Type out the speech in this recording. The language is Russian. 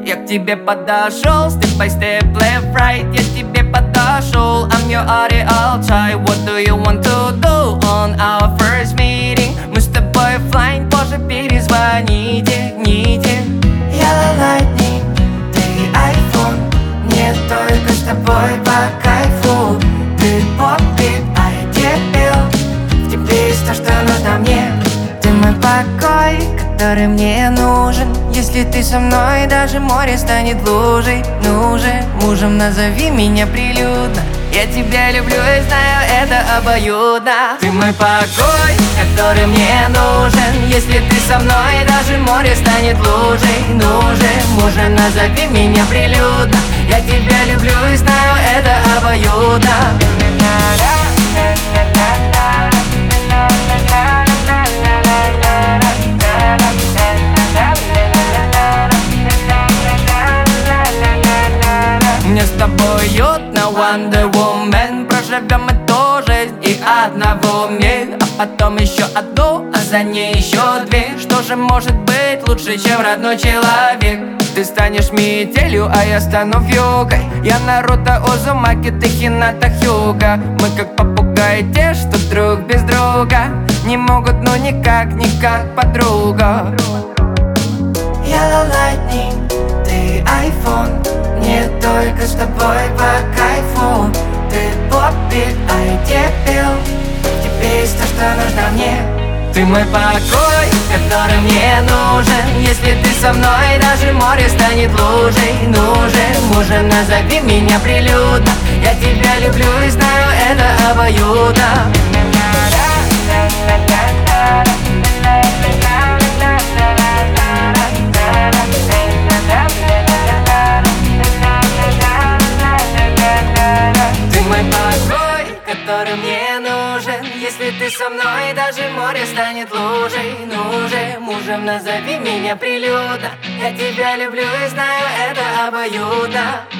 Я к тебе подошел, step by step, left, right. Я к тебе подошел, I'm your real type. What do you want to do on our first meeting? Мы с тобой offline, позже перезвоните, ните. Я Lightning, ты iPhone. Мне только с тобой по кайфу. Ты поппит, а я дебил. В тебе есть то, что нужно мне. Ты мой покой, который мне нужен. Если ты со мной, даже море станет лужей. Ну же, мужем назови меня прилюдно. Я тебя люблю и знаю, это обоюдно. Ты мой покой, который мне нужен. Если ты со мной, даже море станет лужей. Ну же, мужем назови меня прилюдно. Я тебя люблю и знаю, это обоюдно. Мне с тобой уютно, Wonder Woman. Проживем эту жизнь и одного мира, а потом еще одну, а за ней еще две. Что же может быть лучше, чем родной человек? Ты станешь метелью, а я стану вьюгой. Я Наруто Узумаки, ты Хината Хьюга. Мы как попугаи те, что друг без друга не могут, ну никак, никак подруга. Я Lightning, ты iPhone. Мне только с тобой по кайфу. Ты поппит, а я дебил. В тебе есть то, что нужно мне. Ты мой покой, который мне нужен. Если ты со мной, даже море станет лужей. Ну же, мужем назови меня прилюдно. Я тебя люблю и знаю, это обоюдно. Ты мой покой, который мне нужен. Если ты со мной, даже море станет лужей. Ну же, мужем назови меня прилюдно. Я тебя люблю и знаю, это обоюдно.